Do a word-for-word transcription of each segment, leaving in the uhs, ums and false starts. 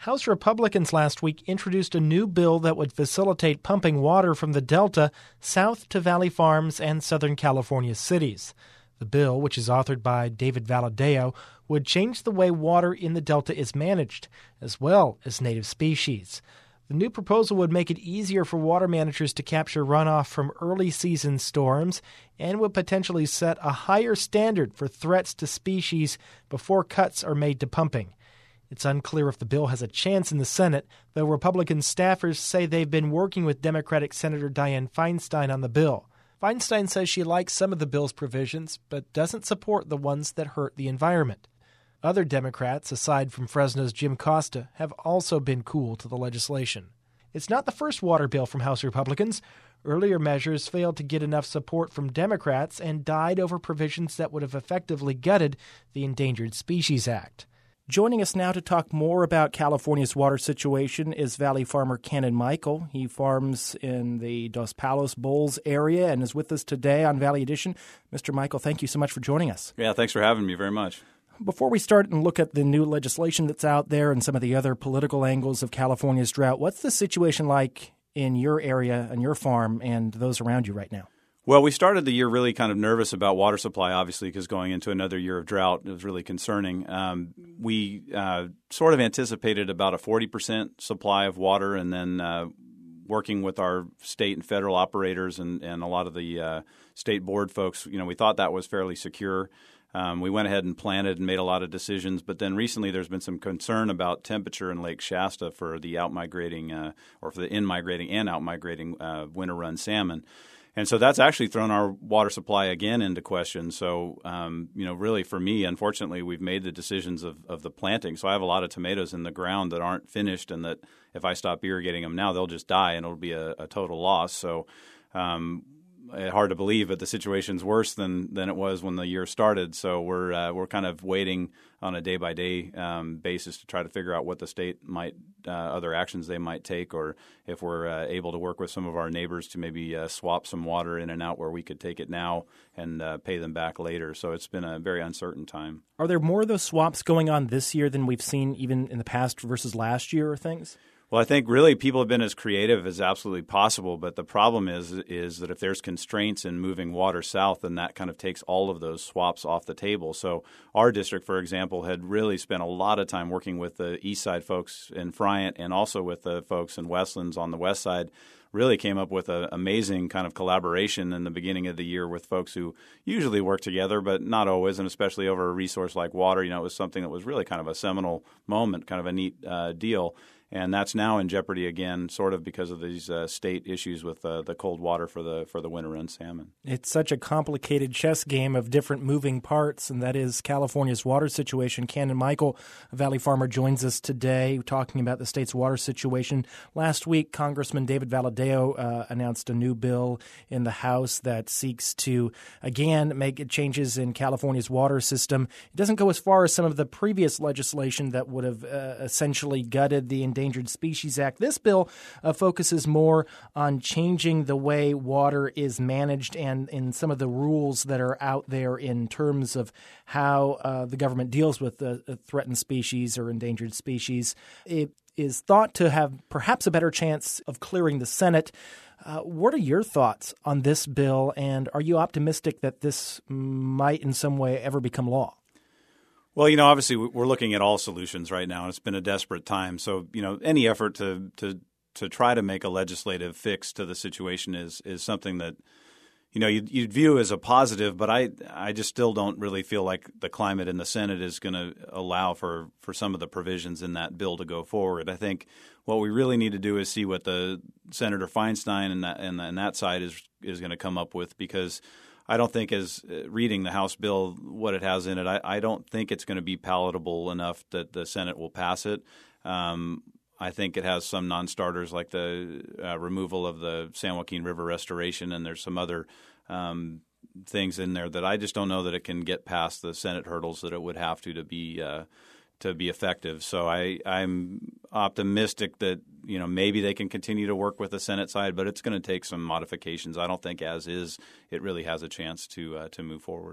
House Republicans last week introduced a new bill that would facilitate pumping water from the Delta south to Valley Farms and Southern California cities. The bill, which is authored by David Valadao, would change the way water in the Delta is managed, as well as native species. The new proposal would make it easier for water managers to capture runoff from early season storms and would potentially set a higher standard for threats to species before cuts are made to pumping. It's unclear if the bill has a chance in the Senate, though Republican staffers say they've been working with Democratic Senator Dianne Feinstein on the bill. Feinstein says she likes some of the bill's provisions, but doesn't support the ones that hurt the environment. Other Democrats, aside from Fresno's Jim Costa, have also been cool to the legislation. It's not the first water bill from House Republicans. Earlier measures failed to get enough support from Democrats and died over provisions that would have effectively gutted the Endangered Species Act. Joining us now to talk more about California's water situation is Valley farmer Cannon Michael. He farms in the Dos Palos Bowls area and is with us today on Valley Edition. Mister Michael, thank you so much for joining us. Yeah, thanks for having me very much. Before we start and look at the new legislation that's out there and some of the other political angles of California's drought, what's the situation like in your area and your farm and those around you right now? Well, we started the year really kind of nervous about water supply, obviously, because going into another year of drought, it was really concerning. Um, we uh, sort of anticipated about a forty percent supply of water, and then uh, working with our state and federal operators and, and a lot of the uh, state board folks, you know, we thought that was fairly secure. Um, we went ahead and planted and made a lot of decisions, but then recently there's been some concern about temperature in Lake Shasta for the out-migrating uh, or for the in-migrating and out-migrating uh, winter-run salmon. And so that's actually thrown our water supply again into question. So, um, you know, really for me, unfortunately, we've made the decisions of, of the planting. So I have a lot of tomatoes in the ground that aren't finished and that if I stop irrigating them now, they'll just die and it'll be a, a total loss. So um, hard to believe, but the situation's worse than, than it was when the year started. So we're uh, we're kind of waiting on a day-by-day um, basis to try to figure out what the state might, uh, other actions they might take, or if we're uh, able to work with some of our neighbors to maybe uh, swap some water in and out where we could take it now and uh, pay them back later. So it's been a very uncertain time. Are there more of those swaps going on this year than we've seen even in the past versus last year or things? Well, I think really people have been as creative as absolutely possible, but the problem is is that if there's constraints in moving water south, then that kind of takes all of those swaps off the table. So our district, for example, had really spent a lot of time working with the east side folks in Friant and also with the folks in Westlands on the west side. Really came up with an amazing kind of collaboration in the beginning of the year with folks who usually work together, but not always, and especially over a resource like water. You know, it was something that was really kind of a seminal moment, kind of a neat uh, deal. And that's now in jeopardy again, sort of because of these uh, state issues with uh, the cold water for the for the winter-run salmon. It's such a complicated chess game of different moving parts, and that is California's water situation. Cannon Michael, a Valley farmer, joins us today talking about the state's water situation. Last week, Congressman David Valadao uh, announced a new bill in the House that seeks to, again, make changes in California's water system. It doesn't go as far as some of the previous legislation that would have uh, essentially gutted the Endangered Species Act. This bill uh, focuses more on changing the way water is managed and in some of the rules that are out there in terms of how uh, the government deals with the uh, threatened species or endangered species. It is thought to have perhaps a better chance of clearing the Senate. Uh, what are your thoughts on this bill, and are you optimistic that this might in some way ever become law? Well, you know, obviously we're looking at all solutions right now, and it's been a desperate time. So, you know, any effort to to to try to make a legislative fix to the situation is is something that, you know, you'd, you'd view as a positive. But I I just still don't really feel like the climate in the Senate is going to allow for, for some of the provisions in that bill to go forward. I think what we really need to do is see what the Senator Feinstein and that and, and that side is is going to come up with, because I don't think, as uh, reading the House bill, what it has in it, I, I don't think it's going to be palatable enough that the Senate will pass it. Um, I think it has some non-starters like the uh, removal of the San Joaquin River restoration, and there's some other um, things in there that I just don't know that it can get past the Senate hurdles that it would have to to be uh, to be effective. So I, I'm optimistic that, you know, maybe they can continue to work with the Senate side, but it's going to take some modifications. I don't think as is it really has a chance to uh, to move forward.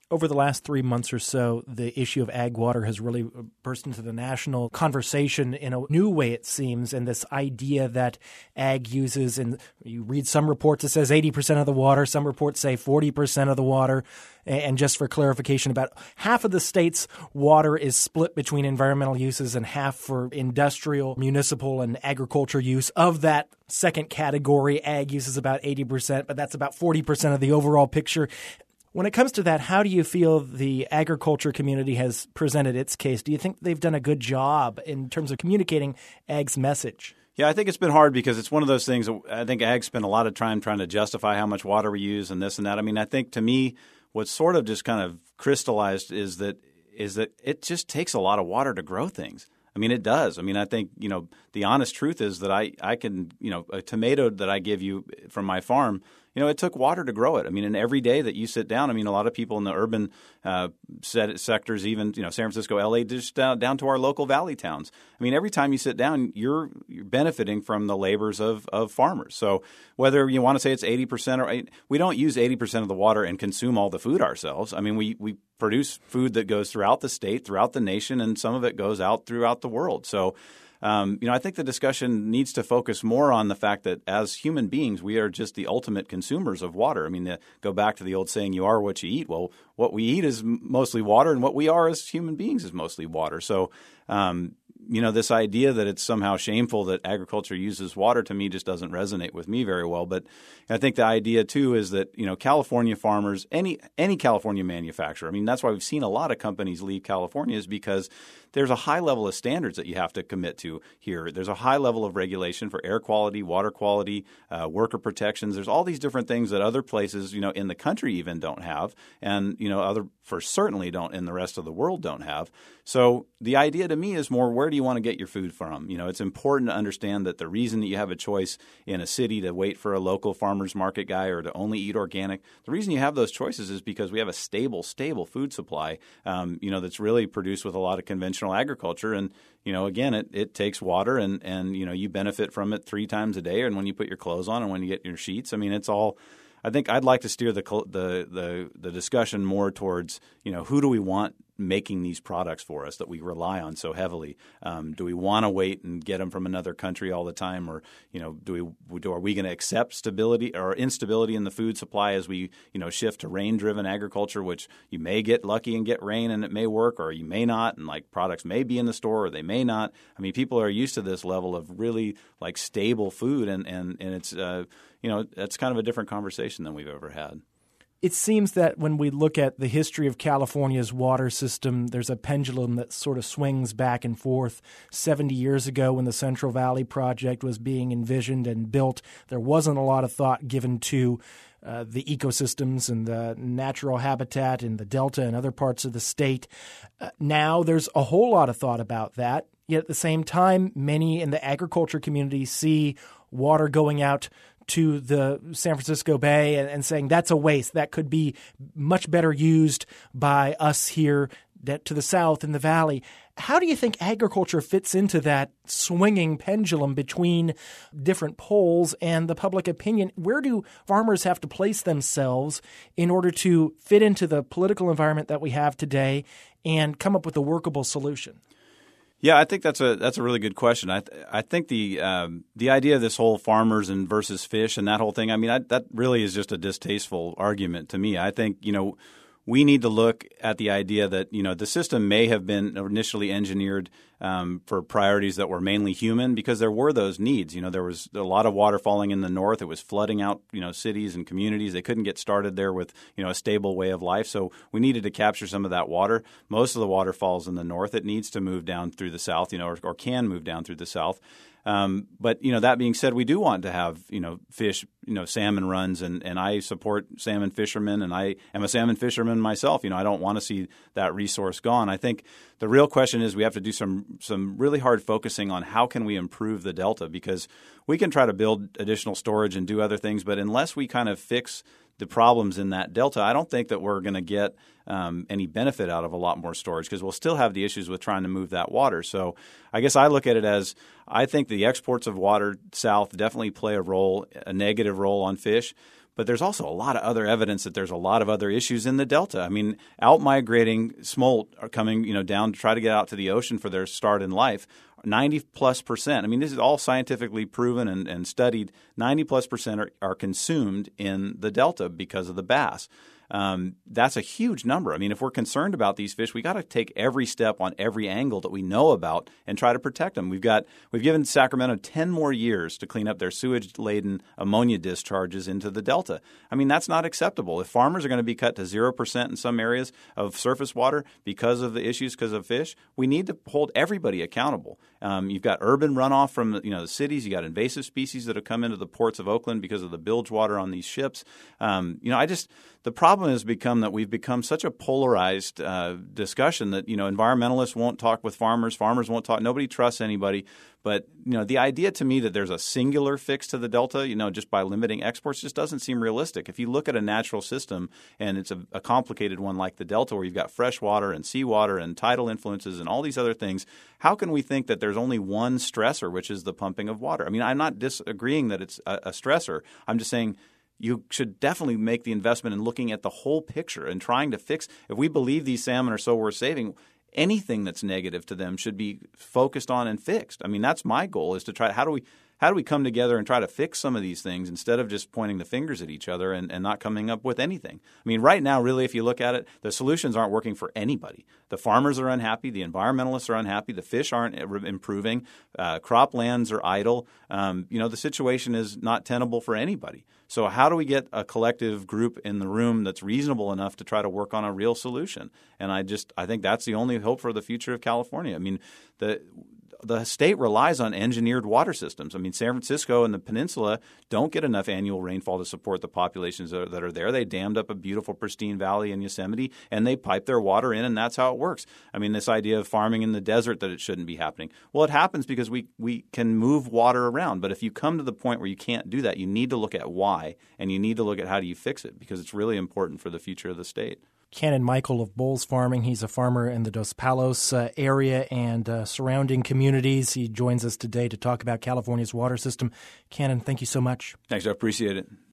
Over the last three months or so, the issue of ag water has really burst into the national conversation in a new way, it seems, and this idea that ag uses, and you read some reports that says eighty percent of the water, some reports say forty percent of the water, and just for clarification, about half of the state's water is split between environmental uses and half for industrial, municipal, and agriculture use. Of that second category, ag uses about eighty percent, but that's about forty percent of the overall picture. When it comes to that, how do you feel the agriculture community has presented its case? Do you think they've done a good job in terms of communicating ag's message? Yeah, I think it's been hard because it's one of those things that I think ag spent a lot of time trying to justify how much water we use and this and that. I mean, I think to me, what's sort of just kind of crystallized is that is that it just takes a lot of water to grow things. I mean, it does. I mean, I think, you know, the honest truth is that I, I can, you know, a tomato that I give you from my farm, you know, it took water to grow it. I mean, and every day that you sit down, I mean, a lot of people in the urban uh, set, sectors, even, you know, San Francisco, L A, just down, down to our local valley towns. I mean, every time you sit down, you're, you're benefiting from the labors of, of farmers. So whether you want to say it's eighty percent or we don't use eighty percent of the water and consume all the food ourselves. I mean, we, we produce food that goes throughout the state, throughout the nation, and some of it goes out throughout the world. So Um, you know, I think the discussion needs to focus more on the fact that as human beings, we are just the ultimate consumers of water. I mean, the, go back to the old saying, you are what you eat. Well, what we eat is mostly water, and what we are as human beings is mostly water. So, um, you know, this idea that it's somehow shameful that agriculture uses water to me just doesn't resonate with me very well. But I think the idea, too, is that, you know, California farmers, any any California manufacturer, I mean, that's why we've seen a lot of companies leave California, is because there's a high level of standards that you have to commit to here. There's a high level of regulation for air quality, water quality, uh, worker protections. There's all these different things that other places, you know, in the country even don't have, and, you know, other for certainly don't in the rest of the world don't have. So the idea to me is more, where do you want to get your food from? You know, it's important to understand that the reason that you have a choice in a city to wait for a local farmer's market guy or to only eat organic, the reason you have those choices is because we have a stable, stable food supply, um, you know, that's really produced with a lot of conventional agriculture. And, you know, again, it, it takes water and, and, you know, you benefit from it three times a day. And when you put your clothes on and when you get your sheets, I mean, it's all – I think I'd like to steer the, the the the discussion more towards, you know, who do we want making these products for us that we rely on so heavily? Um, do we want to wait and get them from another country all the time, or, you know, do we do are we going to accept stability or instability in the food supply as we, you know, shift to rain-driven agriculture, which you may get lucky and get rain and it may work, or you may not, and like products may be in the store or they may not. I mean, people are used to this level of really like stable food, and and and it's uh, you know, that's kind of a different conversation than we've ever had. It seems that when we look at the history of California's water system, there's a pendulum that sort of swings back and forth. seventy years ago, when the Central Valley Project was being envisioned and built, there wasn't a lot of thought given to uh, the ecosystems and the natural habitat in the Delta and other parts of the state. Uh, now there's a whole lot of thought about that. Yet at the same time, many in the agriculture community see water going out to the San Francisco Bay and, and saying that's a waste. That could be much better used by us here to the south in the valley. How do you think agriculture fits into that swinging pendulum between different poles and the public opinion? Where do farmers have to place themselves in order to fit into the political environment that we have today and come up with a workable solution? Yeah, I think that's a that's a really good question. I th- I think the um, the idea of this whole farmers and versus fish and that whole thing, I mean, I, that really is just a distasteful argument to me. I think, you know, we need to look at the idea that, you know, the system may have been initially engineered um, for priorities that were mainly human, because there were those needs. You know, there was a lot of water falling in the north. It was flooding out, you know, cities and communities. They couldn't get started there with, you know, a stable way of life. So we needed to capture some of that water. Most of the water falls in the north. It needs to move down through the south, you know, or, or can move down through the south. Um, but, you know, that being said, we do want to have, you know, fish, you know, salmon runs, and, and I support salmon fishermen, and I am a salmon fisherman myself. You know, I don't want to see that resource gone. I think the real question is we have to do some some really hard focusing on how can we improve the Delta, because we can try to build additional storage and do other things, but unless we kind of fix the problems in that Delta, I don't think that we're going to get um, any benefit out of a lot more storage, because we'll still have the issues with trying to move that water. So I guess I look at it as, I think the exports of water south definitely play a role, a negative role on fish. But there's also a lot of other evidence that there's a lot of other issues in the Delta. I mean, out-migrating smolt are coming, you know, down to try to get out to the ocean for their start in life. ninety plus percent. I mean, this is all scientifically proven and, and studied. ninety plus percent are, are consumed in the Delta because of the bass. Um, that's a huge number. I mean, if we're concerned about these fish, we got to take every step on every angle that we know about and try to protect them. We've got we've given Sacramento ten more years to clean up their sewage-laden ammonia discharges into the Delta. I mean, that's not acceptable. If farmers are going to be cut to zero percent in some areas of surface water because of the issues, because of fish, we need to hold everybody accountable. Um, you've got urban runoff from you know the cities. You got invasive species that have come into the ports of Oakland because of the bilge water on these ships. Um, you know, I just the problem has become that we've become such a polarized uh, discussion that you know environmentalists won't talk with farmers, farmers won't talk. Nobody trusts anybody. But you know, the idea to me that there's a singular fix to the Delta, you know, just by limiting exports, just doesn't seem realistic. If you look at a natural system and it's a, a complicated one like the Delta, where you've got fresh water and seawater and tidal influences and all these other things, how can we think that there's only one stressor, which is the pumping of water? I mean, I'm not disagreeing that it's a, a stressor. I'm just saying you should definitely make the investment in looking at the whole picture and trying to fix. If we believe these salmon are so worth saving, anything that's negative to them should be focused on and fixed. I mean, that's my goal, is to try how do we how do we come together and try to fix some of these things instead of just pointing the fingers at each other and, and not coming up with anything. I mean, right now, really, if you look at it, the solutions aren't working for anybody. The farmers are unhappy. The environmentalists are unhappy. The fish aren't improving. Uh, croplands are idle. Um, you know, the situation is not tenable for anybody. So how do we get a collective group in the room that's reasonable enough to try to work on a real solution? And I just I think that's the only hope for the future of California. I mean, the the state relies on engineered water systems. I mean, San Francisco and the peninsula don't get enough annual rainfall to support the populations that are, that are there. They dammed up a beautiful, pristine valley in Yosemite, and they pipe their water in, and that's how it works. I mean, this idea of farming in the desert, that it shouldn't be happening. Well, it happens because we, we can move water around. But if you come to the point where you can't do that, you need to look at why, and you need to look at how do you fix it, because it's really important for the future of the state. Cannon Michael of Bowles Farming. He's a farmer in the Dos Palos uh, area and uh, surrounding communities. He joins us today to talk about California's water system. Cannon, thank you so much. Thanks. I appreciate it.